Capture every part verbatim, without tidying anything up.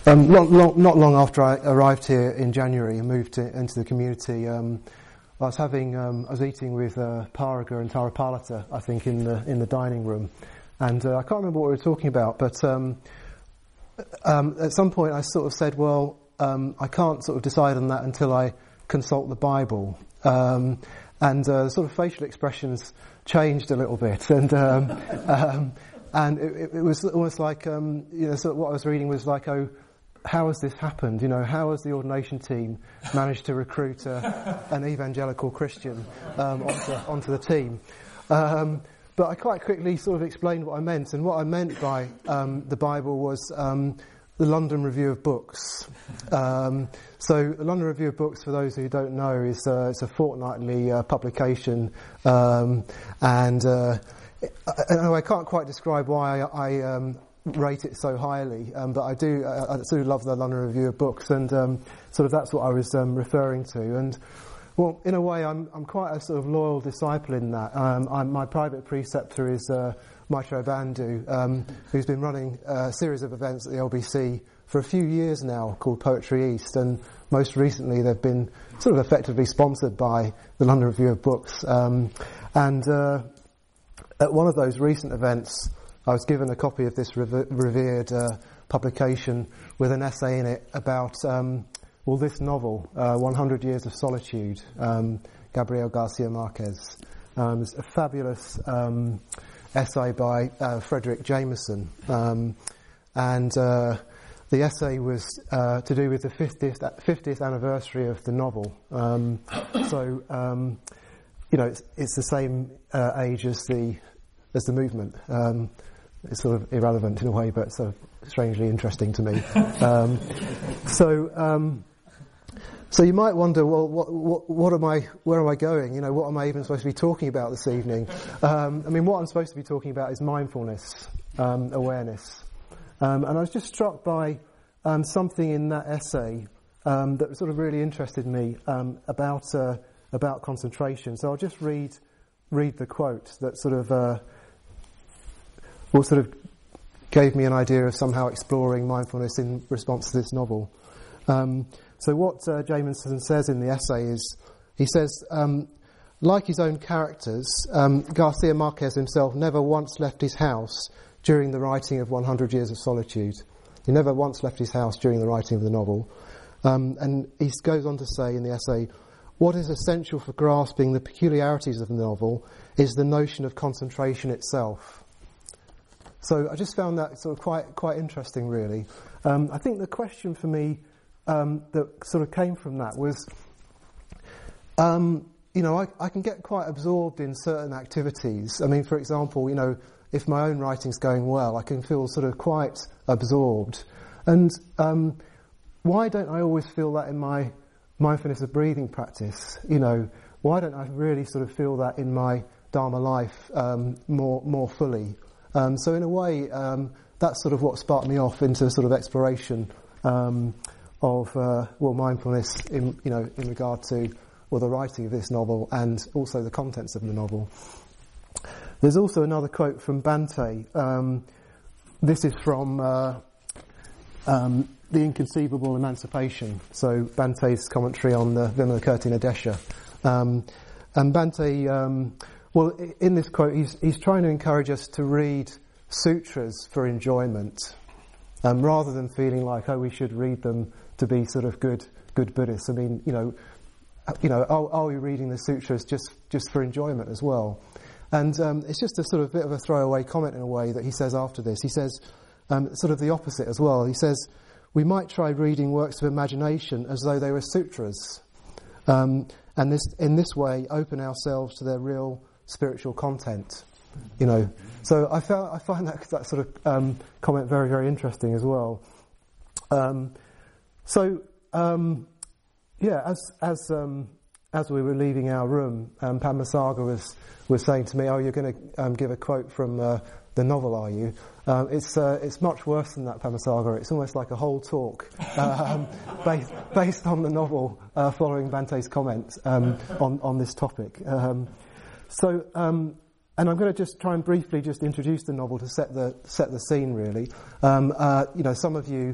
Um, long, long, not long after I arrived here in January and moved to, into the community, um, I was having, um, I was eating with uh, Paraga and Tara Palata, I think, in the in the dining room, and uh, I can't remember what we were talking about, but um, um, at some point I sort of said, well, um, I can't sort of decide on that until I consult the Bible, um, and uh, sort of facial expressions changed a little bit, and um, um, and it, it was almost like, um, you know, sort of what I was reading was like, oh, how has this happened? You know, how has the ordination team managed to recruit a, an evangelical Christian um, onto, onto the team? Um, but I quite quickly sort of explained what I meant, and what I meant by um, the Bible was um, the London Review of Books. Um, so the London Review of Books, for those who don't know, is uh, it's a fortnightly uh, publication, um, and uh, I, I can't quite describe why I, I um, rate it so highly, um, but I do I, I sort of love the London Review of Books, and um, sort of that's what I was um, referring to. And well, in a way, I'm I'm quite a sort of loyal disciple in that. Um, I'm, my private preceptor is uh, Maitreya Bandhu, um, who's been running a series of events at the L B C for a few years now called Poetry East, and most recently they've been sort of effectively sponsored by the London Review of Books. Um, and uh, at one of those recent events, I was given a copy of this rever- revered uh, publication with an essay in it about, um, well, this novel, uh, one hundred Years of Solitude, um, Gabriel Garcia Marquez. Um, it's a fabulous um, essay by uh, Frederick Jameson, um, and uh, the essay was uh, to do with the fiftieth, fiftieth anniversary of the novel. Um, so, um, you know, it's, it's the same uh, age as the as the movement. Um, It's sort of irrelevant in a way, but sort of strangely interesting to me. Um, so, um, so you might wonder, well, what, what, what am I? Where am I going? You know, what am I even supposed to be talking about this evening? Um, I mean, what I'm supposed to be talking about is mindfulness, um, awareness, um, and I was just struck by um, something in that essay um, that sort of really interested me um, about uh, about concentration. So I'll just read read the quote that sort of. Uh, Well, sort of gave me an idea of somehow exploring mindfulness in response to this novel. Um, so what uh, Jameson says in the essay is, he says, um, like his own characters, um, Garcia Marquez himself never once left his house during the writing of one hundred Years of Solitude. He never once left his house during the writing of the novel. Um, and he goes on to say in the essay, what is essential for grasping the peculiarities of the novel is the notion of concentration itself. So I just found that sort of quite quite interesting, really. Um, I think the question for me um, that sort of came from that was, um, you know, I, I can get quite absorbed in certain activities. I mean, for example, you know, if my own writing's going well, I can feel sort of quite absorbed. And um, why don't I always feel that in my mindfulness of breathing practice? You know, why don't I really sort of feel that in my Dharma life um, more more fully? Um, so in a way, um, that's sort of what sparked me off into sort of exploration um, of uh, well mindfulness in you know in regard to well the writing of this novel and also the contents of the novel. There's also another quote from Bhante. Um, this is from uh, um, The Inconceivable Emancipation. So Bhante's commentary on the Vimalakirti Nadesha. Um, and Bhante. Um, Well, in this quote, he's, he's trying to encourage us to read sutras for enjoyment, um, rather than feeling like, oh, we should read them to be sort of good, good Buddhists. I mean, you know, you know, are, are we reading the sutras just, just for enjoyment as well? And um, it's just a sort of bit of a throwaway comment in a way that he says after this. He says um, sort of the opposite as well. He says we might try reading works of imagination as though they were sutras, um, and this in this way open ourselves to their real spiritual content, you know. So I found I find that that sort of um, comment very very interesting as well. Um, so um, yeah, as as um, as we were leaving our room, um, Padmasagara was was saying to me, "Oh, you're going to um, give a quote from uh, the novel, are you?" Um, it's uh, it's much worse than that, Padmasagara. It's almost like a whole talk um, based based on the novel, uh, following Bhante's comments um, on on this topic. Um, So, um, and I'm going to just try and briefly just introduce the novel to set the set the scene. Really, um, uh, you know, some of you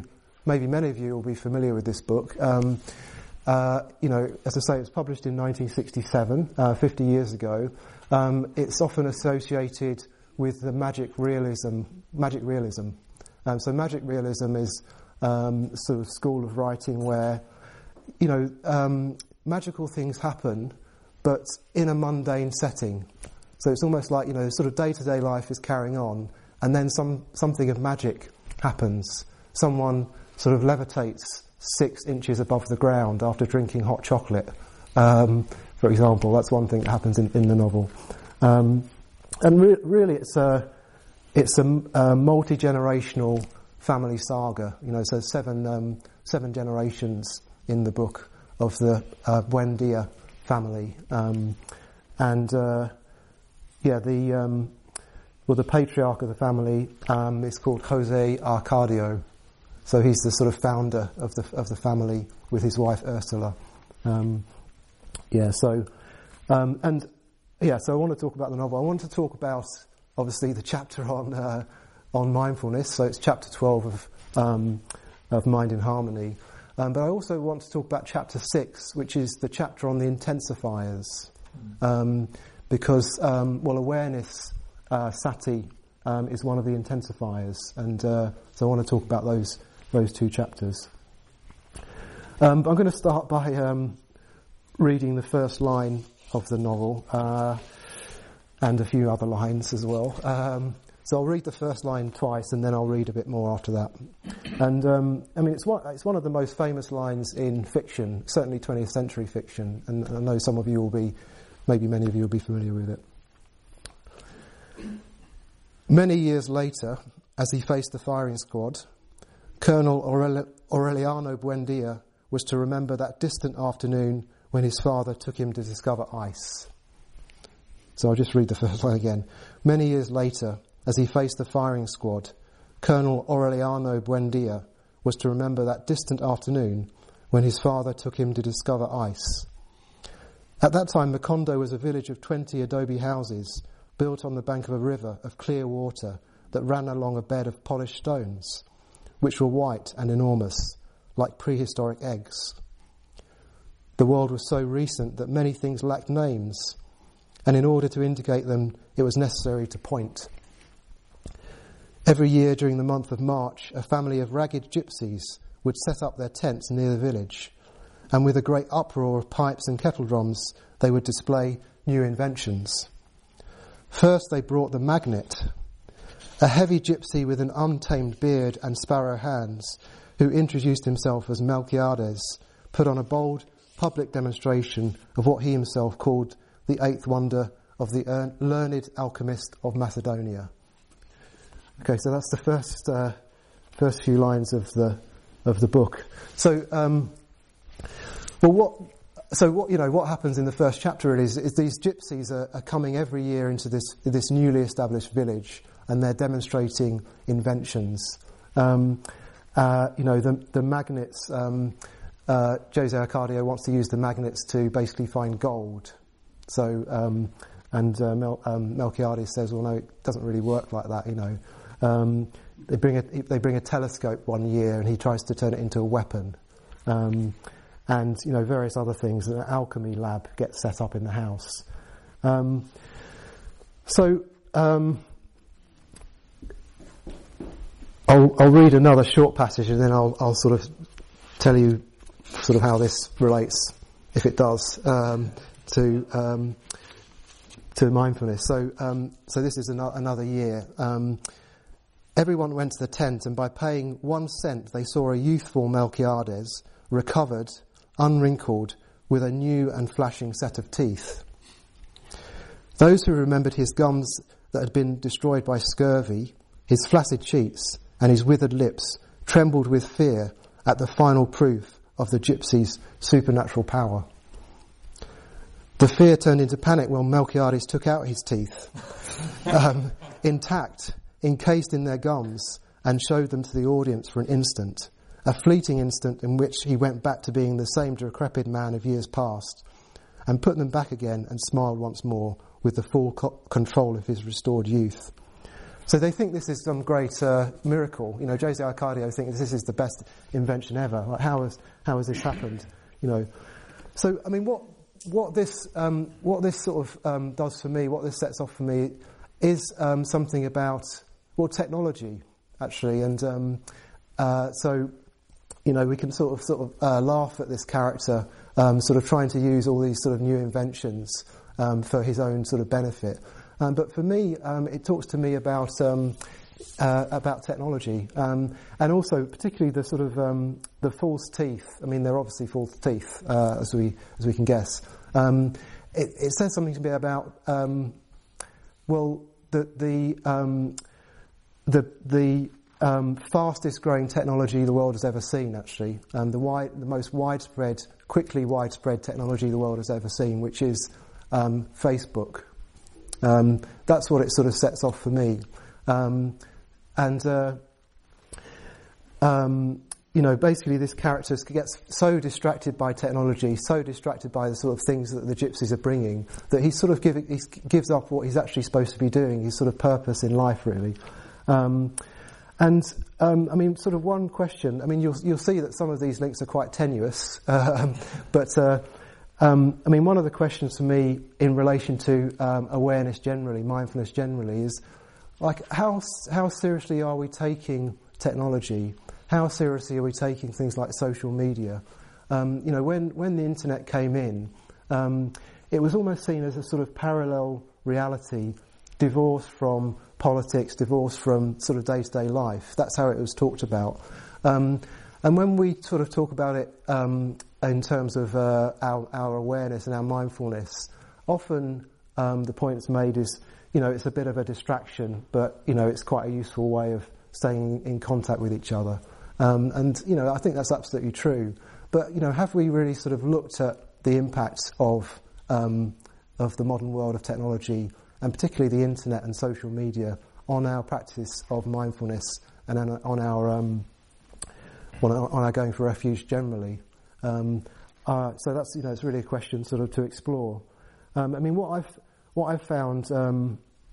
maybe many of you will be familiar with this book. Um, uh, you know, as I say, it was published in nineteen sixty-seven, uh, fifty years ago. Um, it's often associated with the magic realism. Magic realism. Um, so magic realism is um, sort of school of writing where, you know, um, magical things happen, but in a mundane setting. So it's almost like, you know, sort of day-to-day life is carrying on, and then some something of magic happens. Someone sort of levitates six inches above the ground after drinking hot chocolate, um, for example. That's one thing that happens in, in the novel. Um, and re- really it's a, it's a, a multi-generational family saga. You know, so seven, um, seven generations in the book of the uh, Buendia family. Um, and... Uh, Yeah, the um, well, the patriarch of the family um, is called Jose Arcadio, so he's the sort of founder of the of the family with his wife Ursula. Um, yeah, so um, and yeah, so I want to talk about the novel. I want to talk about obviously the chapter on uh, on mindfulness. So it's chapter twelve of um, of Mind in Harmony, um, but I also want to talk about chapter six, which is the chapter on the intensifiers. Mm. Um, Because, um, well, awareness, uh, sati, um, is one of the intensifiers, and uh, so I want to talk about those those two chapters. Um, but I'm going to start by um, reading the first line of the novel, uh, and a few other lines as well. Um, so I'll read the first line twice, and then I'll read a bit more after that. And um, I mean, it's one, it's one of the most famous lines in fiction, certainly twentieth century fiction, and I know some of you will be. Maybe many of you will be familiar with it. Many years later, as he faced the firing squad, Colonel Aurel- Aureliano Buendia was to remember that distant afternoon when his father took him to discover ice. So I'll just read the first line again. Many years later, as he faced the firing squad, Colonel Aureliano Buendia was to remember that distant afternoon when his father took him to discover ice. At that time, Macondo was a village of twenty adobe houses built on the bank of a river of clear water that ran along a bed of polished stones, which were white and enormous, like prehistoric eggs. The world was so recent that many things lacked names, and in order to indicate them, it was necessary to point. Every year during the month of March, a family of ragged gypsies would set up their tents near the village, and with a great uproar of pipes and kettle drums, they would display new inventions. First they brought the magnet, a heavy gypsy with an untamed beard and sparrow hands, who introduced himself as Melquiades, put on a bold public demonstration of what he himself called the eighth wonder of the learned alchemist of Macedonia. Okay, so that's the first uh, first few lines of the of the book. So. Um, Well, what? So what you know? What happens in the first chapter is, is these gypsies are, are coming every year into this this newly established village, and they're demonstrating inventions. Um, uh, you know, the the magnets. Um, uh, Jose Arcadio wants to use the magnets to basically find gold. So, um, and uh, Mel, um, Melquiades says, "Well, no, it doesn't really work like that." You know, um, they bring a they bring a telescope one year, and he tries to turn it into a weapon. Um, And, you know, various other things. An alchemy lab gets set up in the house. Um, so, um, I'll, I'll read another short passage and then I'll, I'll sort of tell you sort of how this relates, if it does, um, to um, to mindfulness. So, um, so this is an- another year. Um, everyone went to the tent, and by paying one cent, they saw a youthful Melquiades, recovered, unwrinkled, with a new and flashing set of teeth. Those who remembered his gums that had been destroyed by scurvy, his flaccid cheeks, and his withered lips trembled with fear at the final proof of the gypsy's supernatural power. The fear turned into panic when Melquiades took out his teeth, um, intact, encased in their gums, and showed them to the audience for an instant. A fleeting instant in which he went back to being the same decrepit man of years past, and put them back again and smiled once more with the full co- control of his restored youth. so they think this is some great uh, miracle. You know, Jose Arcadio thinks this is the best invention ever. Like, how has how has this happened? You know, so I mean, what what this um, what this sort of um, does for me, what this sets off for me, is um, something about well, technology actually, and um, uh, so you know, we can sort of sort of uh, laugh at this character, um, sort of trying to use all these sort of new inventions um, for his own sort of benefit. Um, but for me, um, it talks to me about um, uh, about technology, um, and also particularly the sort of um, the false teeth. I mean, they're obviously false teeth, uh, as we as we can guess. Um, it, it says something to me about um, well, the the um, the the um, fastest growing technology the world has ever seen. Actually, um, the wide, the most widespread, quickly widespread technology the world has ever seen, which is um, Facebook. Um, that's what it sort of sets off for me. Um, and, uh, um, you know, basically this character gets so distracted by technology, so distracted by the sort of things that the gypsies are bringing, that he sort of give, he gives up what he's actually supposed to be doing, his sort of purpose in life, really. Um, and, um, I mean, sort of one question, I mean, you'll, you'll see that some of these links are quite tenuous, um, but... Uh, Um, I mean, one of the questions for me in relation to um, awareness generally, mindfulness generally, is like how how seriously are we taking technology? How seriously are we taking things like social media? Um, you know, when when the internet came in, um, it was almost seen as a sort of parallel reality, divorced from politics, divorced from sort of day-to-day life. That's how it was talked about. Um, and when we sort of talk about it. Um, in terms of uh, our, our awareness and our mindfulness, often um, the point that's made is, you know, it's a bit of a distraction, but, you know, it's quite a useful way of staying in contact with each other. Um, and, you know, I think that's absolutely true. But, you know, have we really sort of looked at the impact of um, of the modern world of technology, and particularly the internet and social media, on our practice of mindfulness and on, on our um, on our, on our going for refuge generally? Um, uh, so that's, you know, it's really a question sort of to explore. Um, I mean, what I've what I've found, um,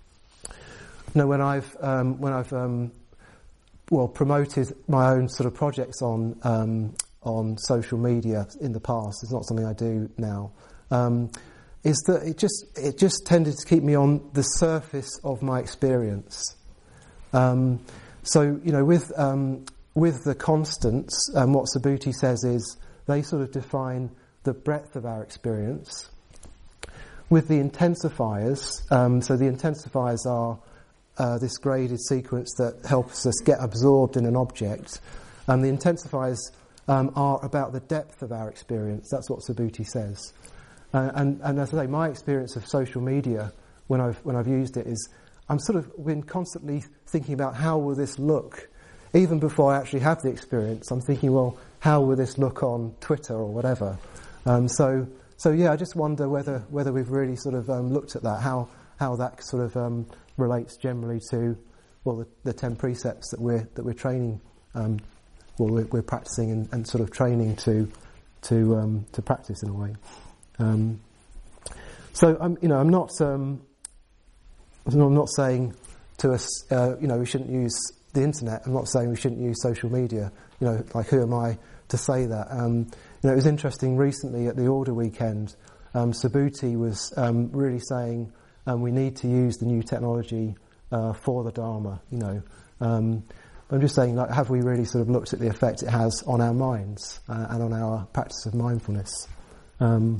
you know, when I've um, when I've um, well promoted my own sort of projects on um, on social media in the past, it's not something I do now. Um, is that it just it just tended to keep me on the surface of my experience. Um, so you know, with um, with the constants, um, what Subhuti says is, they sort of define the breadth of our experience. With the intensifiers, um, so the intensifiers are uh, this graded sequence that helps us get absorbed in an object. And the intensifiers um, are about the depth of our experience. That's what Subhuti says. Uh, and, and as I say, my experience of social media, when I've when I've used it, is I'm sort of been constantly thinking about how will this look. Even before I actually have the experience, I'm thinking, well, how will this look on Twitter or whatever? Um, so, so yeah, I just wonder whether whether we've really sort of um, looked at that, how how that sort of um, relates generally to, well, the, the ten precepts that we're that we're training, um, well, we're, we're practicing and, and sort of training to to um, to practice in a way. Um, so, I'm you know, I'm not um, I'm not saying to us, uh, you know, we shouldn't use the internet. I'm not saying we shouldn't use social media. You know, like, who am I to say that? Um, you know, it was interesting recently at the Order Weekend, um, Subhuti was um, really saying um, we need to use the new technology uh, for the Dharma, you know. Um, I'm just saying, like, have we really sort of looked at the effect it has on our minds uh, and on our practice of mindfulness? Um,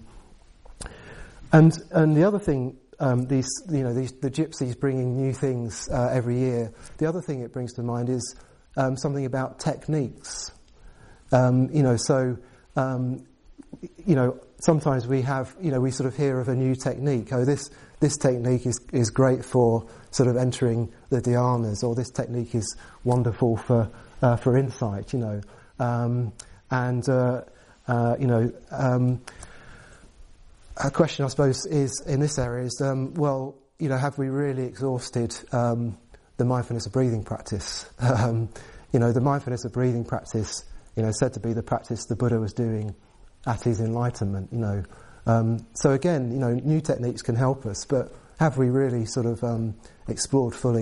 and and the other thing, Um, these, you know, these, the gypsies bringing new things uh, every year. The other thing it brings to mind is um, something about techniques. Um, you know, so um, you know, sometimes we have, you know, we sort of hear of a new technique. Oh, this this technique is is great for sort of entering the dhyanas, or this technique is wonderful for uh, for insight. You know, um, and uh, uh, you know. Um, A question, I suppose, is in this area is, um, well, you know, have we really exhausted um, the mindfulness of breathing practice? Um, you know, the mindfulness of breathing practice, you know, said to be the practice the Buddha was doing at his enlightenment. You know, um, so again, you know, new techniques can help us, but have we really sort of um, explored fully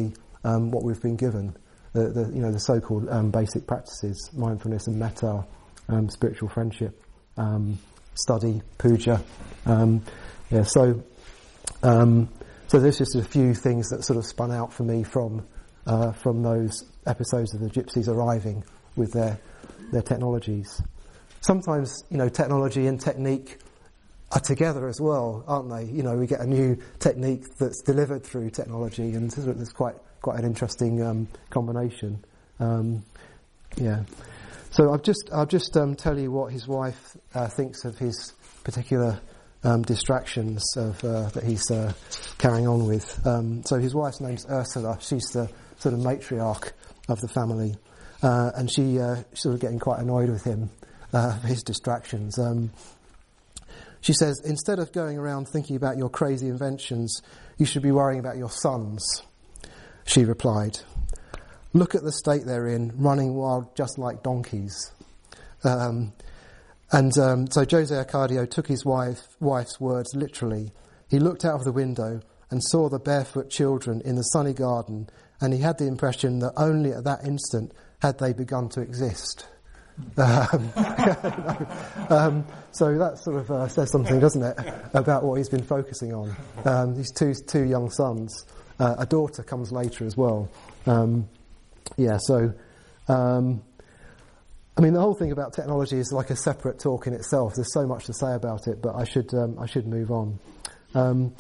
um, what we've been given, the, the you know the so-called um, basic practices, mindfulness and metta, um, spiritual friendship, um, study, puja. Um, yeah, so um, so there's just a few things that sort of spun out for me from uh, from those episodes of the gypsies arriving with their their technologies. Sometimes, you know, technology and technique are together as well, aren't they? You know, we get a new technique that's delivered through technology, and there's quite quite an interesting um, combination. Um, yeah. So I'll just I'll just um, tell you what his wife uh, thinks of his particular um, distractions of uh, that he's uh, carrying on with. Um, so his wife's name's Ursula. She's the sort of matriarch of the family, uh, and she uh, she's sort of getting quite annoyed with him. Uh, his distractions. Um, she says, instead of going around thinking about your crazy inventions, you should be worrying about your sons. She replied, look at the state they're in, running wild just like donkeys. Um, and um, so Jose Arcadio took his wife, wife's words literally. He looked out of the window and saw the barefoot children in the sunny garden, and he had the impression that only at that instant had they begun to exist. Um, um, so that sort of uh, says something, doesn't it, about what he's been focusing on. Um, these two two young sons. Uh, a daughter comes later as well. Um, yeah, so um, I mean, the whole thing about technology is like a separate talk in itself. There's so much to say about it, but I should um, I should move on. Um,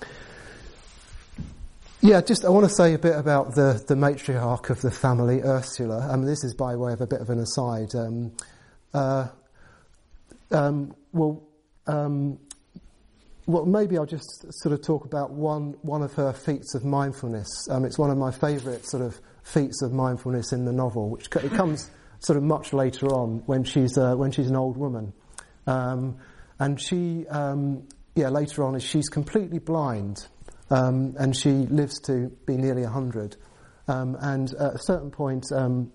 Yeah, just I want to say a bit about the, the matriarch of the family, Ursula. I mean, this is by way of a bit of an aside. Um, uh, um, well, um, well, maybe I'll just sort of talk about one one of her feats of mindfulness. Um, it's one of my favourite sort of feats of mindfulness in the novel, which co- it comes sort of much later on when she's uh, when she's an old woman, um, and she um, yeah later on is she's completely blind. Um, and she lives to be nearly a hundred. Um, and at a certain point, um,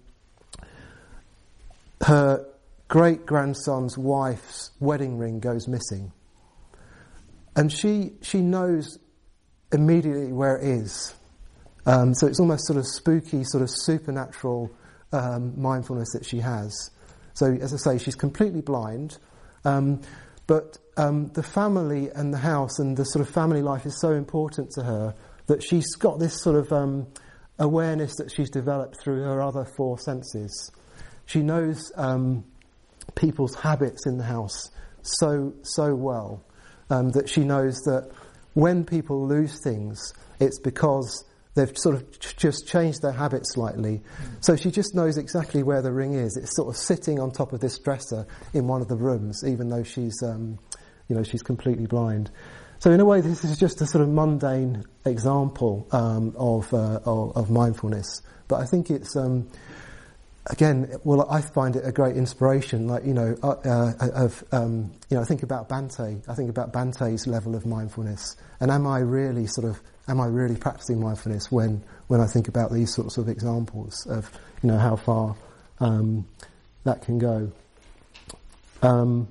her great-grandson's wife's wedding ring goes missing. And she she knows immediately where it is. Um, so it's almost sort of spooky, sort of supernatural um, mindfulness that she has. So, as I say, she's completely blind. Um, but Um, the family and the house and the sort of family life is so important to her that she's got this sort of um, awareness that she's developed through her other four senses. She knows um, people's habits in the house so, so well um, that she knows that when people lose things, it's because they've sort of ch- just changed their habits slightly. So she just knows exactly where the ring is. It's sort of sitting on top of this dresser in one of the rooms, even though she's... Um, You know, she's completely blind. So in a way, this is just a sort of mundane example um, of, uh, of of mindfulness. But I think it's, um, again, well, I find it a great inspiration. Like, you know, uh, uh, of um, you know, I think about Bhante. I think about Bhante's level of mindfulness. And am I really sort of, am I really practicing mindfulness when when I think about these sorts of examples of, you know, how far um, that can go. Um,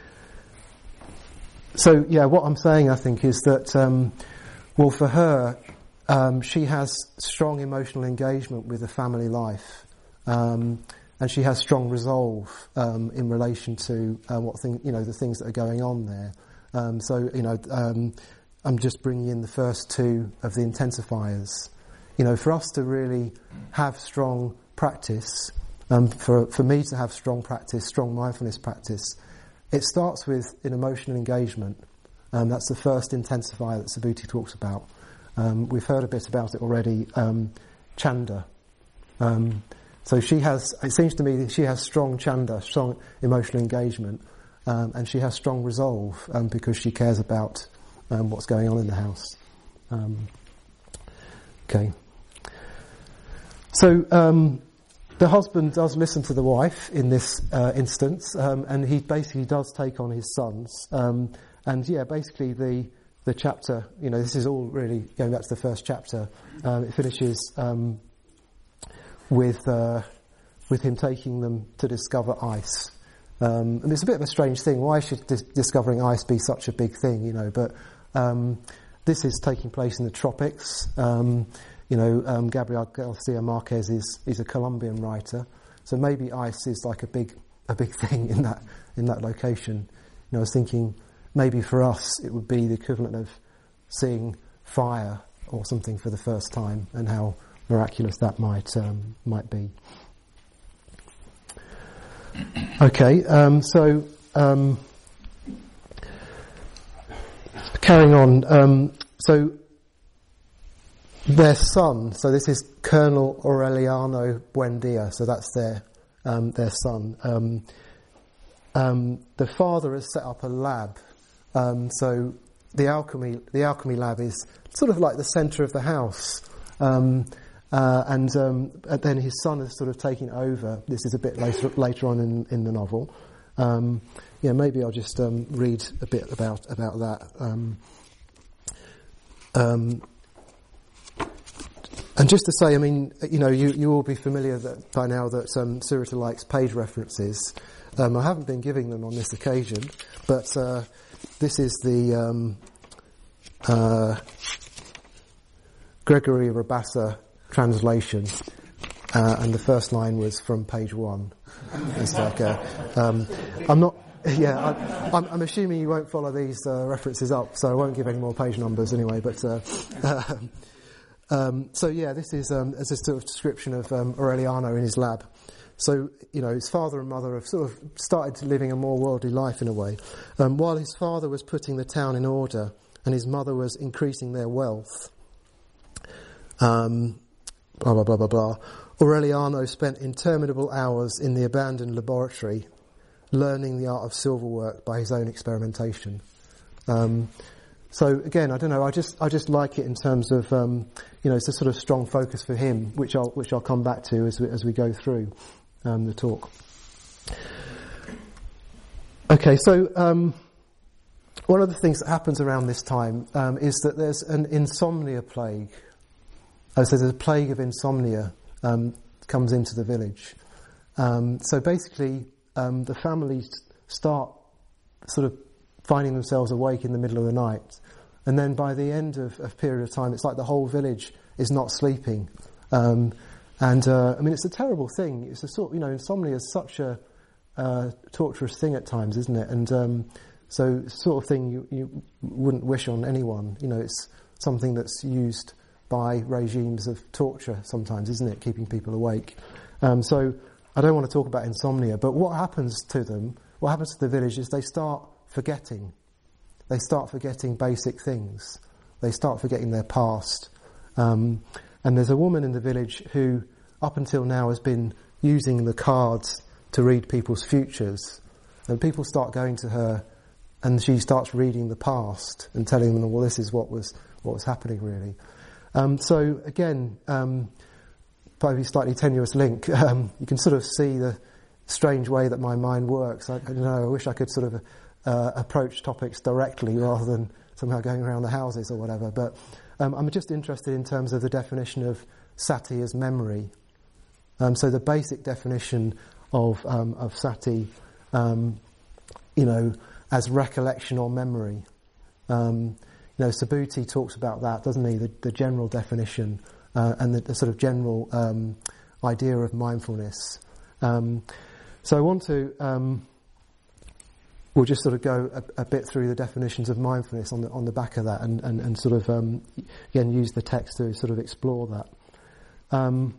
So, yeah, what I'm saying, I think, is that, um, well, for her, um, she has strong emotional engagement with the family life, um, and she has strong resolve um, in relation to uh, what thing, you know, the things that are going on there. Um, so, you know, um, I'm just bringing in the first two of the intensifiers. You know, for us to really have strong practice, um, for for me to have strong practice, strong mindfulness practice. It starts with an emotional engagement. Um, that's the first intensifier that Subhuti talks about. Um, we've heard a bit about it already. Um, chanda. Um, so she has. It seems to me that she has strong chanda, strong emotional engagement, um, and she has strong resolve um, because she cares about um, what's going on in the house. Um, okay. So. Um, The husband does listen to the wife in this uh, instance, um, and he basically does take on his sons. Um, and yeah, basically the the chapter, you know, this is all really going back to the first chapter. Um, it finishes um, with uh, with him taking them to discover ice. Um, and it's a bit of a strange thing. Why should dis- discovering ice be such a big thing, you know? But um, this is taking place in the tropics. Um, you know, um, Gabriel Garcia Marquez is, is a Colombian writer, so maybe ice is like a big a big thing in that in that location. You know, I was thinking maybe for us it would be the equivalent of seeing fire or something for the first time, and how miraculous that might um, might be. Okay, um, so um, carrying on. Um, so their son. So this is Colonel Aureliano Buendia. So that's their um, their son. Um, um, the father has set up a lab. Um, so the alchemy the alchemy lab is sort of like the centre of the house. Um, Uh, and, um, and then his son is sort of taking over. This is a bit later later on in, in the novel. Um, yeah, maybe I'll just um, read a bit about about that. Um, um, and just to say, I mean, you know, you you will be familiar that by now that um, Syreter likes page references. Um, I haven't been giving them on this occasion, but uh, this is the um, uh, Gregory Rabassa translation, uh, and the first line was from page one. It's like a, um, I'm not, yeah, I, I'm, I'm assuming you won't follow these uh, references up, so I won't give any more page numbers anyway. But uh, um, um, so yeah, this is um, as a sort of description of um, Aureliano in his lab. So you know, his father and mother have sort of started living a more worldly life in a way, um, while his father was putting the town in order and his mother was increasing their wealth. Um, Blah, blah, blah, blah, blah. Aureliano spent interminable hours in the abandoned laboratory learning the art of silverwork by his own experimentation. Um, so again, I don't know, I just I just like it in terms of, um, you know, it's a sort of strong focus for him, which I'll, which I'll come back to as we, as we go through um, the talk. Okay, so um, one of the things that happens around this time um, is that there's an insomnia plague. Oh, so there's a plague of insomnia um, comes into the village. Um, so basically, um, the families start sort of finding themselves awake in the middle of the night, and then by the end of a period of time, it's like the whole village is not sleeping. Um, and uh, I mean, it's a terrible thing. It's a sort, you know, insomnia is such a uh, torturous thing at times, isn't it? And um, so, it's the sort of thing you, you wouldn't wish on anyone. You know, it's something that's used by regimes of torture sometimes, isn't it, keeping people awake. Um, so I don't want to talk about insomnia, but what happens to them, what happens to the village is they start forgetting. They start forgetting basic things. They start forgetting their past. Um, and there's a woman in the village who, up until now, has been using the cards to read people's futures. And people start going to her, and she starts reading the past and telling them, well, this is what was what was happening, really. Um, so again, um, probably slightly tenuous link. Um, you can sort of see the strange way that my mind works. I, I don't know. I wish I could sort of uh, approach topics directly rather than somehow going around the houses or whatever. But um, I'm just interested in terms of the definition of sati as memory. Um, so the basic definition of um, of sati, um, you know, as recollection or memory. Um, You know, Subhuti talks about that, doesn't he? The, the general definition uh, and the, the sort of general um, idea of mindfulness. Um, so I want to, um, we'll just sort of go a, a bit through the definitions of mindfulness on the on the back of that, and and, and sort of um, again use the text to sort of explore that. Um,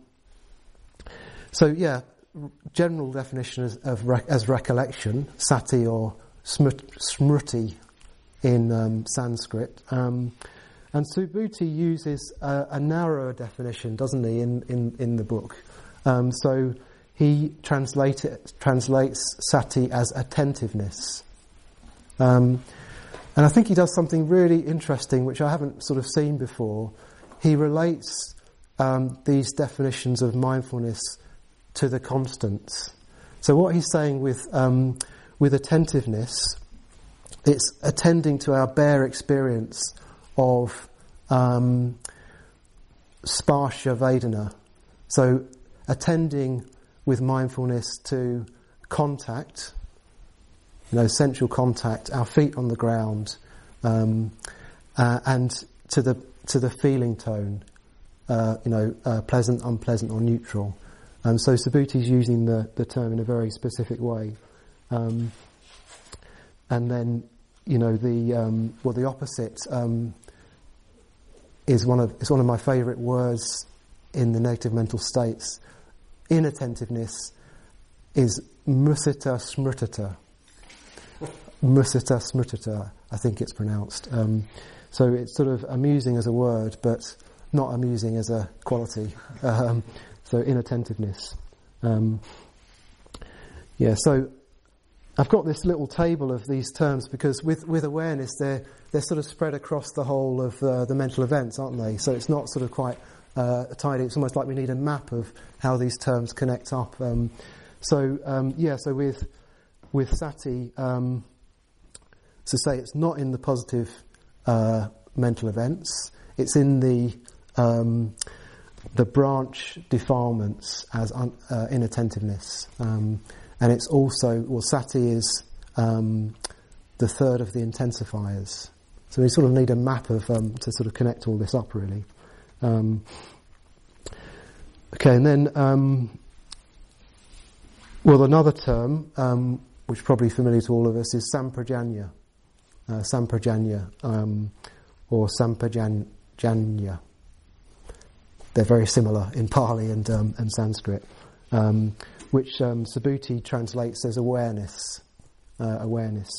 so yeah, general definition as, of rec- as recollection, sati or smut, smruti. In um, Sanskrit, um, and Subhuti uses a, a narrower definition, doesn't he, in, in, in the book? Um, so he translate it, translates sati as attentiveness, um, and I think he does something really interesting, which I haven't sort of seen before. He relates um, these definitions of mindfulness to the constants. So what he's saying with um, with attentiveness. It's attending to our bare experience of um, sparsha vedana. So attending with mindfulness to contact, you know, sensual contact, our feet on the ground, um, uh, and to the to the feeling tone, uh, you know, uh, pleasant, unpleasant, or neutral. Um, so Subhuti's using the, the term in a very specific way. Um, and then, you know, the um, well, the opposite um, is one of it's one of my favourite words in the negative mental states. Inattentiveness is musita smrtita. Musita smrtita, I think it's pronounced. Um, so it's sort of amusing as a word, but not amusing as a quality. Um, so inattentiveness. Um, yeah, so I've got this little table of these terms because with, with awareness they're, they're sort of spread across the whole of uh, the mental events, aren't they? So it's not sort of quite uh, tidy. It's almost like we need a map of how these terms connect up. Um, so, um, yeah, so with with sati, um, to say it's not in the positive uh, mental events, it's in the um, the branch defilements as un, uh, inattentiveness. Um, and it's also, well, sati is um, the third of the intensifiers. So we sort of need a map of um, to sort of connect all this up, really. Um, okay, and then, um, well, another term, um, which is probably familiar to all of us, is samprajanya. Uh, samprajanya, um, or sampajanya. They're very similar in Pali and um, and Sanskrit, um, which um, Subhuti translates as awareness. Uh, awareness.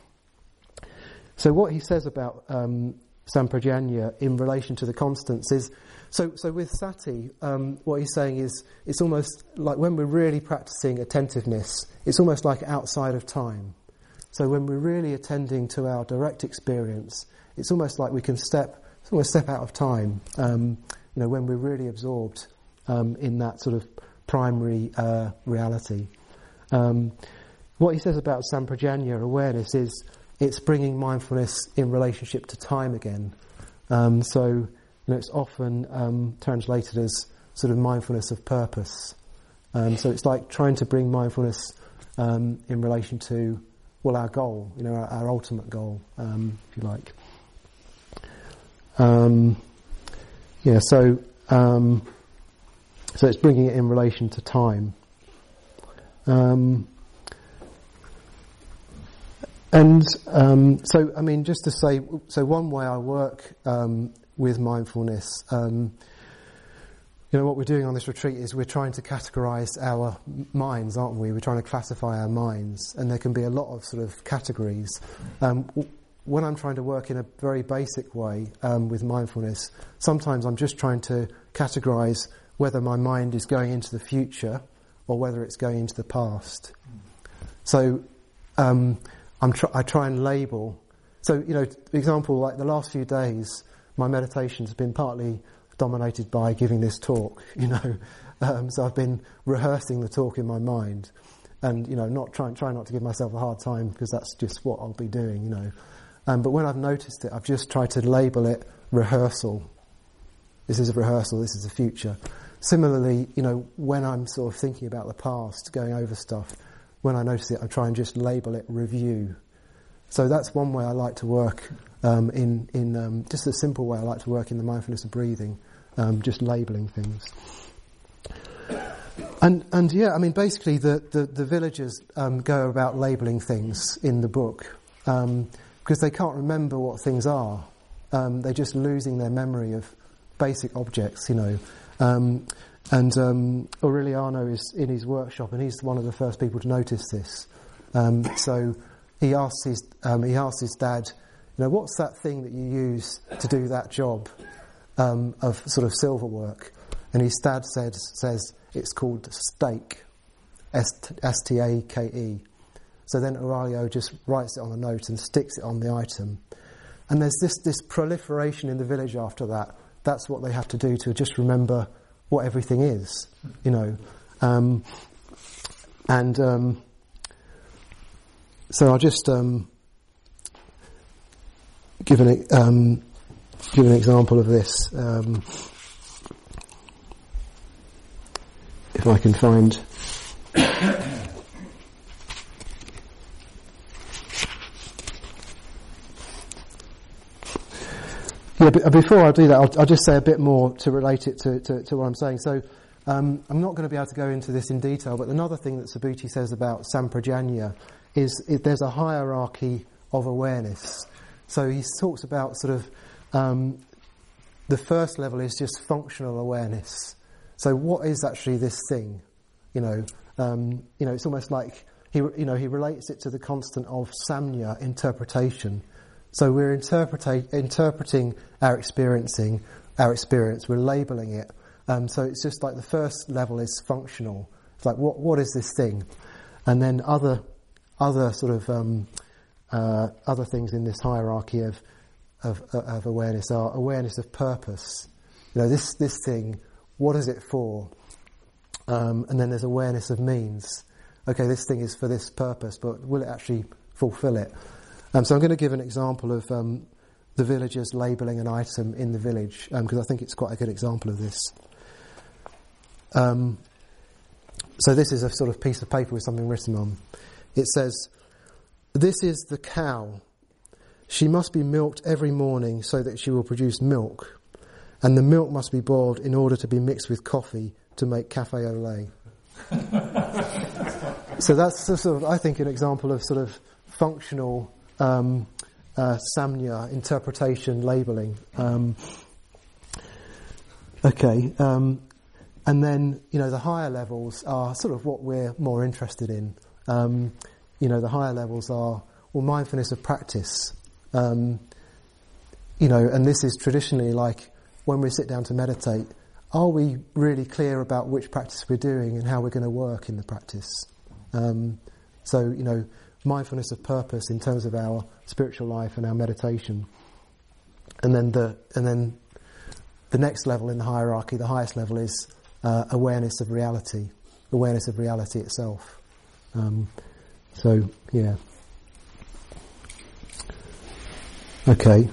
So what he says about um, samprajanya in relation to the constants is, so so with sati, um, what he's saying is it's almost like when we're really practicing attentiveness, it's almost like outside of time. So when we're really attending to our direct experience, it's almost like we can step, it's almost step out of time. Um, you know, when we're really absorbed um, in that sort of primary uh, reality. Um, what he says about samprajanya, awareness, is it's bringing mindfulness in relationship to time again. Um, so, you know, it's often um, translated as sort of mindfulness of purpose. Um, so it's like trying to bring mindfulness um, in relation to, well, our goal, you know, our, our ultimate goal, um, if you like. Um, yeah, so um, so it's bringing it in relation to time. Um, and um, so, I mean, just to say, so one way I work um, with mindfulness, um, you know, what we're doing on this retreat is we're trying to categorise our minds, aren't we? We're trying to classify our minds, and there can be a lot of sort of categories. Um, when I'm trying to work in a very basic way um, with mindfulness, sometimes I'm just trying to categorise whether my mind is going into the future or whether it's going into the past. So um, I'm tr- I try and label. So, you know, for example, like the last few days, my meditation has been partly dominated by giving this talk, you know. Um, so I've been rehearsing the talk in my mind and, you know, not trying trying not to give myself a hard time because that's just what I'll be doing, you know. Um, but when I've noticed it, I've just tried to label it rehearsal. This is a rehearsal, this is a future. Similarly, you know, when I'm sort of thinking about the past, going over stuff, when I notice it, I try and just label it review. So that's one way I like to work um, in, in um, just a simple way I like to work in the mindfulness of breathing, um, just labelling things. And, and yeah, I mean, basically the, the, the villagers um, go about labelling things in the book um, because they can't remember what things are. Um, they're just losing their memory of basic objects, you know. Um, and um, Aureliano is in his workshop, and he's one of the first people to notice this. Um, so he asks his um, he asks his dad, you know, what's that thing that you use to do that job um, of sort of silver work? And his dad said says it's called stake, S T A K E. So then Aurelio just writes it on a note and sticks it on the item. And there's this this proliferation in the village after that. That's what they have to do to just remember what everything is, you know. Um, and um, so I'll just um, give an um, give an example of this, um, if I can find. yeah, but before I do that, I'll, I'll just say a bit more to relate it to, to, to what I'm saying. So um, I'm not going to be able to go into this in detail, but another thing that Subhuti says about Samprajanya is it, there's a hierarchy of awareness. So he talks about sort of um, the first level is just functional awareness. So what is actually this thing? You know, um, you know, it's almost like he, you know, he relates it to the constant of samnya, interpretation. So we're interpreta- interpreting our experiencing, our experience. We're labelling it. Um, so it's just like the first level is functional. It's like what what is this thing? And then other other sort of um, uh, other things in this hierarchy of, of of awareness are awareness of purpose. You know, this this thing. What is it for? Um, and then there's awareness of means. Okay, this thing is for this purpose, but will it actually fulfill it? Um, so I'm going to give an example of um, the villagers labelling an item in the village, because um, I think it's quite a good example of this. Um, so this is a sort of piece of paper with something written on. It says, "This is the cow. She must be milked every morning so that she will produce milk. And the milk must be boiled in order to be mixed with coffee to make cafe au lait." So that's sort of, I think, an example of sort of functional um, uh, samnya, interpretation, labelling. Um, okay, um, and then, you know, the higher levels are sort of what we're more interested in. Um, you know, the higher levels are, well, mindfulness of practice. Um, you know, and this is traditionally like, when we sit down to meditate, are we really clear about which practice we're doing and how we're going to work in the practice? Um, so, you know, mindfulness of purpose in terms of our spiritual life and our meditation. And then the and then the next level in the hierarchy, the highest level, is uh, awareness of reality, awareness of reality itself. Um, so, yeah. Okay.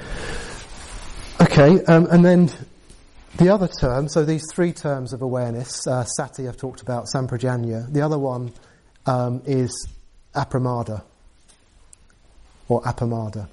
Okay, um, and then the other term, so these three terms of awareness, uh, sati I've talked about, samprajanya. The other one um, is apramada, or apamada.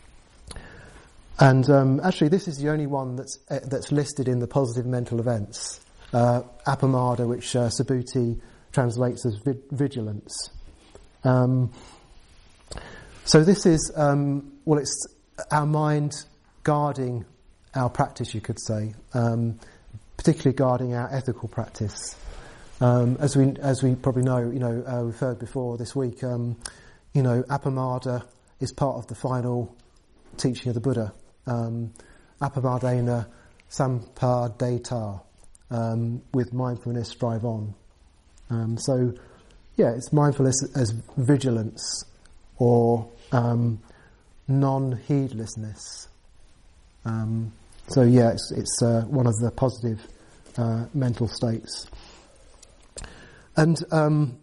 And um, actually this is the only one that's uh, that's listed in the positive mental events. Uh, apamada, which uh, Subhuti translates as vi- vigilance. Um, so this is, um, well, it's our mind guarding our practice, you could say, um, particularly guarding our ethical practice. Um, as we as we probably know, you know, uh, we've heard before this week, um, you know, apamada is part of the final teaching of the Buddha. Um, Apamadena sampadeta, um, with mindfulness strive on. Um, so, yeah, it's mindfulness as vigilance or um, non-heedlessness. Um, so yeah, it's, it's uh, one of the positive uh, mental states. And um,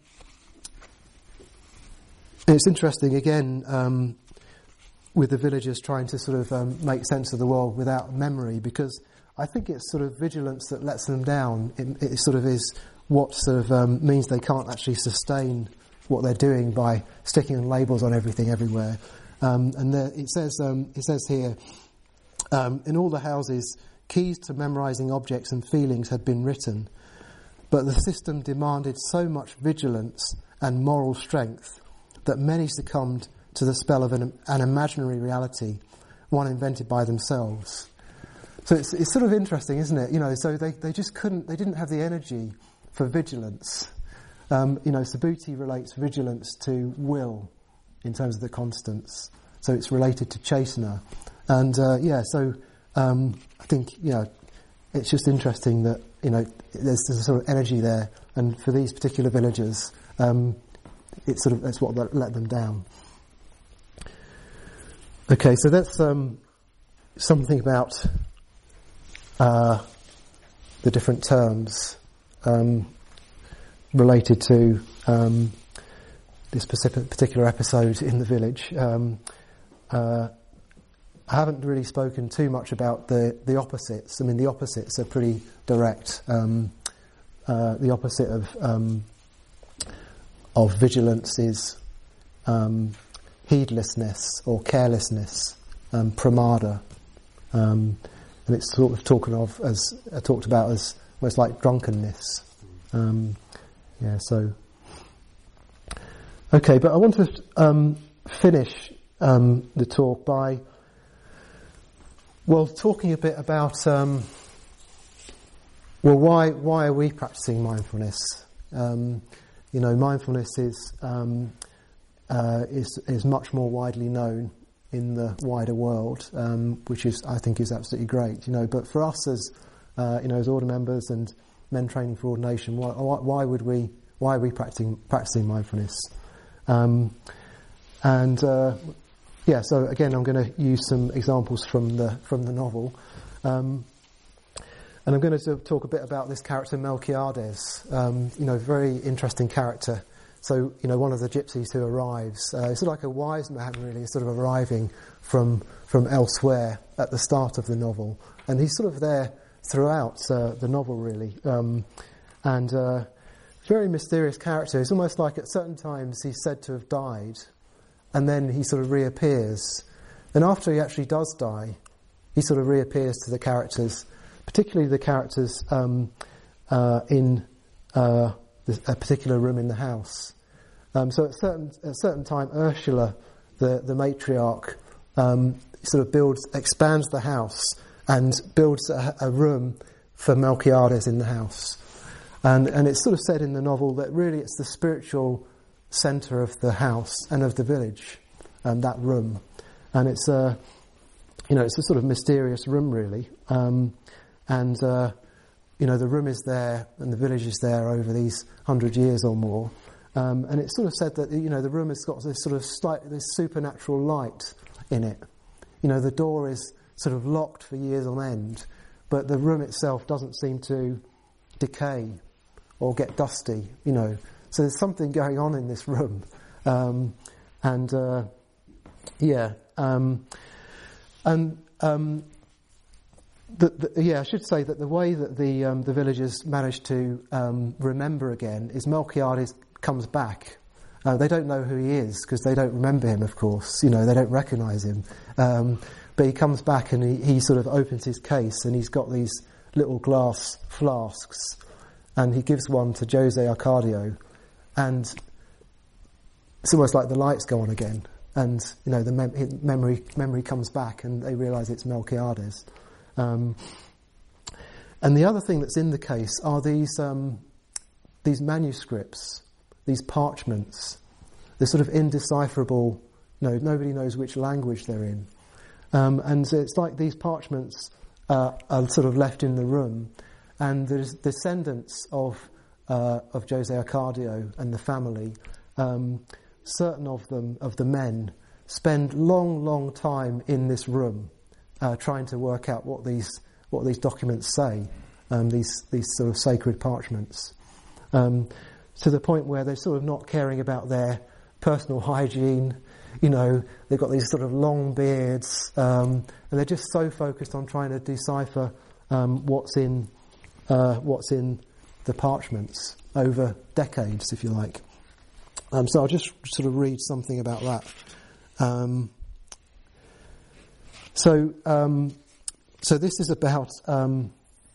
it's interesting again um, with the villagers trying to sort of um, make sense of the world without memory, because I think it's sort of vigilance that lets them down. It, it sort of is what sort of um, means they can't actually sustain what they're doing by sticking labels on everything everywhere. Um, and there, it says um, it says here, um, in all the houses, keys to memorising objects and feelings had been written, but the system demanded so much vigilance and moral strength that many succumbed to the spell of an, an imaginary reality, one invented by themselves. So it's, it's sort of interesting, isn't it? You know, so they, they just couldn't, they didn't have the energy for vigilance. Um, you know, Subhuti relates vigilance to will in terms of the constants. So it's related to chaitana. And, uh, yeah, so um, I think, you know, it's just interesting that, you know, there's, there's a sort of energy there. And for these particular villagers, um, it's sort of, that's what let them down. Okay, so that's um, something about uh, the different terms um, related to um, this specific, particular episode in the village. Um, uh, I haven't really spoken too much about the, the opposites. I mean, the opposites are pretty direct. Um, uh, the opposite of um, of vigilance is um, heedlessness or carelessness, um, pramada. um, and it's sort of talking of as uh, talked about as almost like drunkenness. Um, yeah, so okay, but I want to um, finish um, the talk by well talking a bit about um, well why why are we practicing mindfulness? Um, you know, mindfulness is um, uh, is is much more widely known in the wider world, um, which is I think is absolutely great. You know, but for us as uh, you know as order members and men training for ordination, why, why would we? Why are we practicing practicing mindfulness? Um, and uh, yeah, so again, I'm going to use some examples from the from the novel, um, and I'm going to talk a bit about this character Melquiades. Um, you know, very interesting character. So you know, one of the gypsies who arrives, uh, it's sort of like a wise man, really, sort of arriving from from elsewhere at the start of the novel, and he's sort of there throughout uh, the novel, really, um, and. Uh, Very mysterious character. It's almost like at certain times he's said to have died, and then he sort of reappears. And after he actually does die, he sort of reappears to the characters, particularly the characters um, uh, in uh, a particular room in the house. Um, so at certain at a certain time, Ursula, the the matriarch, um, sort of builds, expands the house and builds a, a room for Melquiades in the house. And, and it's sort of said in the novel that really it's the spiritual centre of the house and of the village, um, that room. And it's a, you know, it's a sort of mysterious room, really. Um, and, uh, you know, the room is there and the village is there over these hundred years or more. Um, and it's sort of said that, you know, the room has got this sort of slight, this supernatural light in it. You know, the door is sort of locked for years on end, but the room itself doesn't seem to decay or get dusty, you know. So there's something going on in this room. Um, and, uh, yeah. Um, and, um, the, the, yeah, I should say that the way that the um, the villagers manage to um, remember again is Melquiades comes back. Uh, they don't know who he is because they don't remember him, of course. You know, they don't recognise him. Um, but he comes back and he, he sort of opens his case and he's got these little glass flasks. And he gives one to Jose Arcadio, and it's almost like the lights go on again, and you know the mem- memory memory comes back, and they realise it's Melquiades. Um, and the other thing that's in the case are these um, these manuscripts, these parchments. They're sort of indecipherable. No, nobody knows which language they're in, um, and so it's like these parchments uh, are sort of left in the room. And the descendants of uh, of Jose Arcadio and the family, um, certain of them, of the men, spend long, long time in this room, uh, trying to work out what these what these documents say, um, these these sort of sacred parchments, um, to the point where they're sort of not caring about their personal hygiene. You know, they've got these sort of long beards, um, and they're just so focused on trying to decipher um, what's in. Uh, what's in the parchments over decades, if you like. Um, so I'll just sort of read something about that. Um, so, um, so this is about um,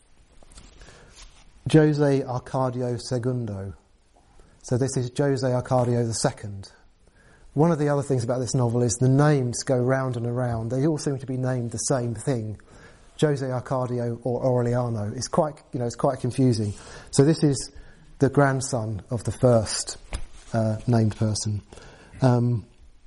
Jose Arcadio Segundo. So this is Jose Arcadio the Second. One of the other things about this novel is the names go round and around. They all seem to be named the same thing. Jose Arcadio or Aureliano. It's quite, you know, it's quite confusing. So this is the grandson of the first uh, named person. Um,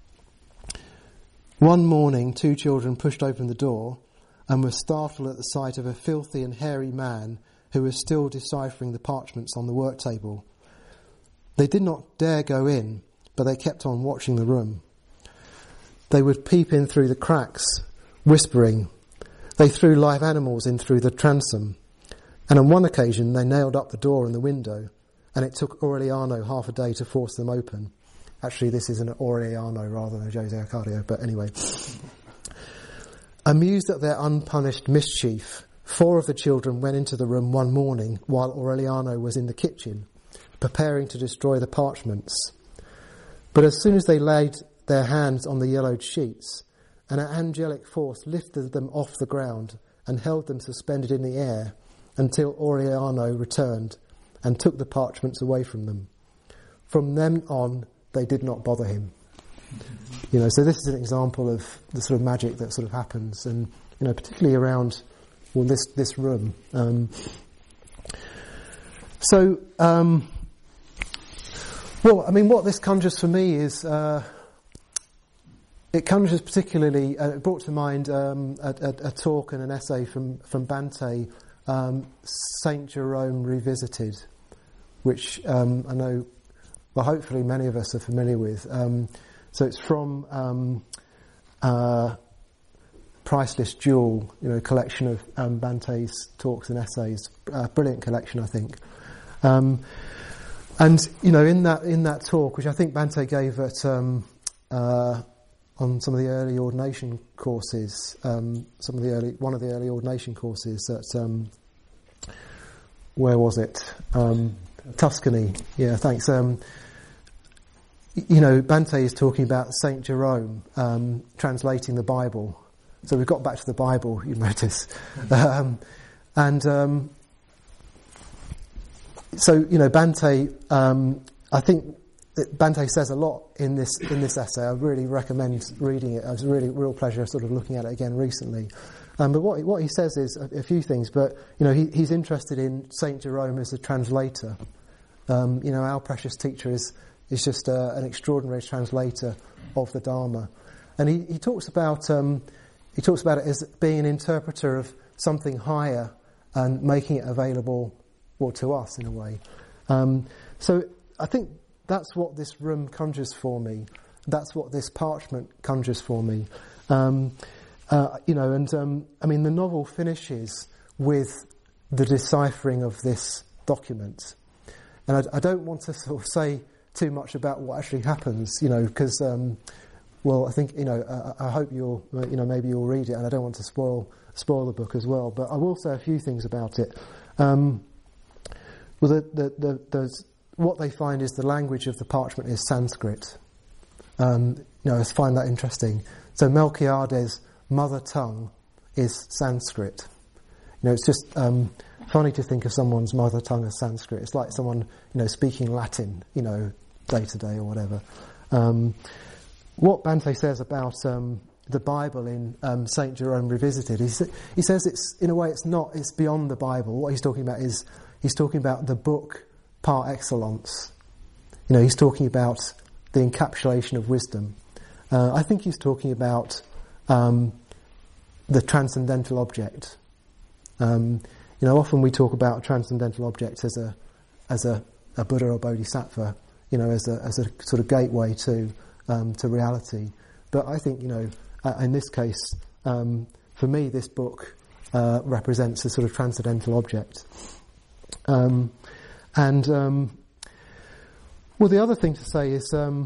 one morning, two children pushed open the door and were startled at the sight of a filthy and hairy man who was still deciphering the parchments on the work table. They did not dare go in, but they kept on watching the room. They would peep in through the cracks, whispering. They threw live animals in through the transom, and on one occasion they nailed up the door and the window, and it took Aureliano half a day to force them open. Actually, this is an Aureliano rather than a Jose Arcadio, but anyway. Amused at their unpunished mischief, four of the children went into the room one morning while Aureliano was in the kitchen, preparing to destroy the parchments. But as soon as they laid their hands on the yellowed sheets and an angelic force lifted them off the ground and held them suspended in the air until Oriano returned and took the parchments away from them. From then on, they did not bother him. You know, so this is an example of the sort of magic that sort of happens, and you know, particularly around well this this room. Um, so, um, well, I mean, what this conjures for me is uh, it conjures particularly. Uh, it brought to mind um, a, a, a talk and an essay from from Bante, um, Saint Jerome Revisited, which um, I know, well, hopefully many of us are familiar with. Um, So it's from um, uh, Priceless Jewel, you know, collection of um, Bante's talks and essays. Uh, brilliant collection, I think. Um, and you know, in that in that talk, which I think Bante gave at um, uh, on some of the early ordination courses, um, some of the early one of the early ordination courses at um, where was it? Um, Tuscany. Yeah, thanks. Um, You know, Bante is talking about Saint Jerome um, translating the Bible. So we've got back to the Bible, you notice. um, and um, so, you know, Bante, um, I think that Bante says a lot in this in this essay. I really recommend reading it. It was a really real pleasure sort of looking at it again recently. Um, but what what he says is a, a few things. But, you know, he, he's interested in Saint Jerome as a translator. Um, you know, our precious teacher is... is just uh, an extraordinary translator of the Dharma, and he, he talks about um, he talks about it as being an interpreter of something higher and making it available, well, to us in a way. Um, so I think that's what this room conjures for me. That's what this parchment conjures for me. Um, uh, you know, and um, I mean, the novel finishes with the deciphering of this document, and I, I don't want to sort of say too much about what actually happens, you know, because, um, well, I think, you know, I, I hope you'll, you know, maybe you'll read it, and I don't want to spoil spoil the book as well, but I will say a few things about it. Um, well, the, the, the, the, what they find is the language of the parchment is Sanskrit. Um, you know, I find that interesting. So Melquiades' mother tongue is Sanskrit. You know, it's just um, funny to think of someone's mother tongue as Sanskrit. It's like someone, you know, speaking Latin, you know, day to day or whatever. Um, what Bante says about um, the Bible in um, Saint Jerome Revisited, he, he says it's, in a way, it's not, it's beyond the Bible. What he's talking about is, he's talking about the book par excellence. You know, he's talking about the encapsulation of wisdom. Uh, I think he's talking about um, the transcendental object. Um, you know, often we talk about a transcendental object as a as a, a Buddha or Bodhisattva, you know, as a as a sort of gateway to um, to reality. But I think, you know, uh, in this case, um, for me, this book uh, represents a sort of transcendental object. Um, and um, well, the other thing to say is, um,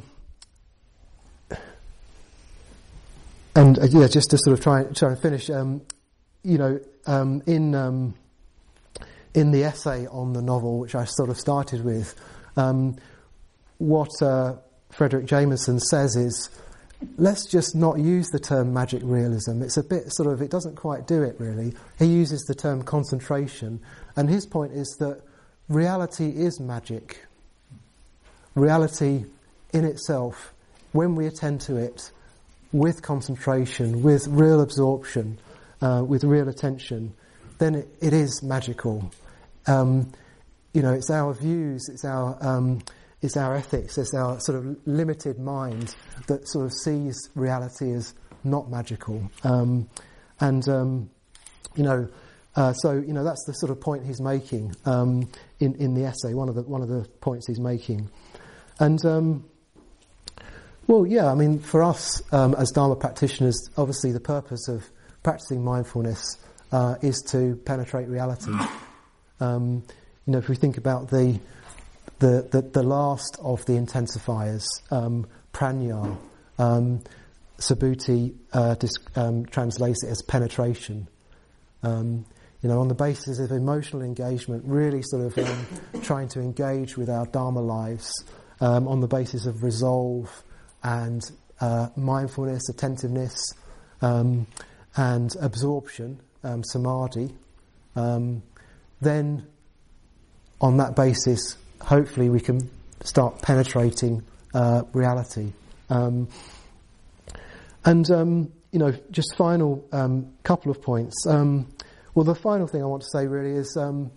and uh, yeah, just to sort of try try and finish, um, you know, um, in um, in the essay on the novel, which I sort of started with, um, what uh, Frederick Jameson says is, let's just not use the term magic realism. It's a bit sort of, it doesn't quite do it really. He uses the term concentration, and his point is that reality is magic. Reality in itself, when we attend to it with concentration, with real absorption, uh, with real attention, then it, it is magical. Um, you know, it's our views, it's our um, it's our ethics, it's our sort of limited mind that sort of sees reality as not magical. Um, and um, you know, uh, so you know that's the sort of point he's making um, in in the essay. One of the one of the points he's making, and. Um, Well, yeah, I mean, for us um, as Dharma practitioners, obviously the purpose of practicing mindfulness uh, is to penetrate reality. Um, you know, if we think about the the, the, the last of the intensifiers, um, prajna, um, Subhuti uh, dis- um, translates it as penetration. Um, you know, on the basis of emotional engagement, really sort of um, trying to engage with our Dharma lives um, on the basis of resolve, and uh, mindfulness, attentiveness, um, and absorption, um, samadhi, um, then on that basis, hopefully we can start penetrating uh, reality. Um, and, um, you know, just final um, couple of points. Um, well, the final thing I want to say really is um,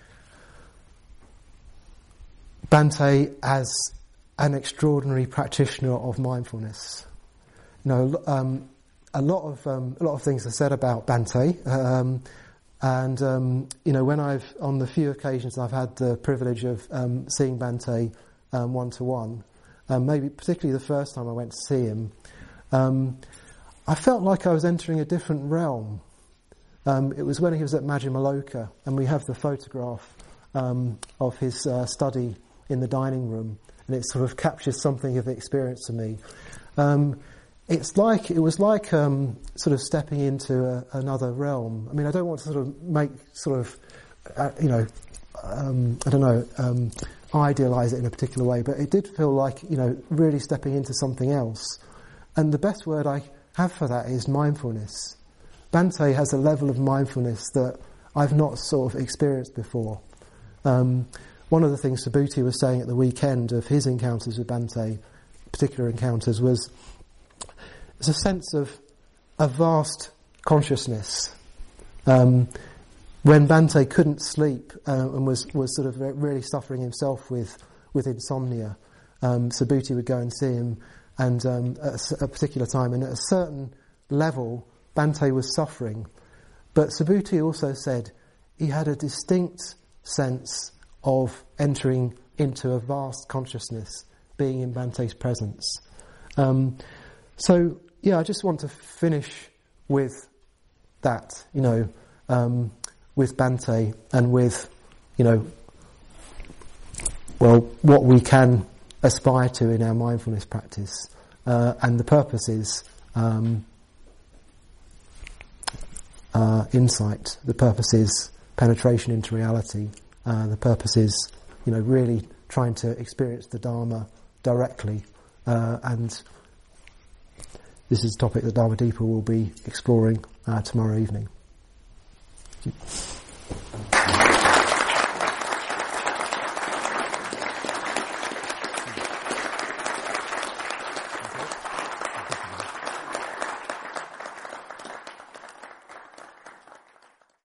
Bhante as an extraordinary practitioner of mindfulness. You know, um, a lot of um, a lot of things are said about Bhante, um, and um, you know, when I've on the few occasions I've had the privilege of um, seeing Bhante one to one, maybe particularly the first time I went to see him, um, I felt like I was entering a different realm. Um, it was when he was at Majjhimaloka, and we have the photograph um, of his uh, study in the dining room, and it sort of captures something of the experience to me. Um, it's like it was like um, sort of stepping into a, another realm. I mean, I don't want to sort of make sort of uh, you know um, I don't know um, idealise it in a particular way, but it did feel like, you know, really stepping into something else. And the best word I have for that is mindfulness. Bhante has a level of mindfulness that I've not sort of experienced before. Um, one of the things Subhuti was saying at the weekend of his encounters with Bhante, particular encounters, was there's a sense of a vast consciousness. Um, when Bhante couldn't sleep uh, and was, was sort of really suffering himself with, with insomnia, um, Subhuti would go and see him, and um, at a, a particular time, and at a certain level, Bhante was suffering. But Subhuti also said he had a distinct sense of entering into a vast consciousness, being in Bhante's presence. Um, so, yeah, I just want to finish with that, you know, um, with Bhante and with, you know, well, what we can aspire to in our mindfulness practice. Uh, and the purpose is um, uh, insight. The purpose is penetration into reality. Uh, the purpose is, you know, really trying to experience the Dharma directly. Uh, and this is a topic that Dharma Deepa will be exploring uh, tomorrow evening. Thank you.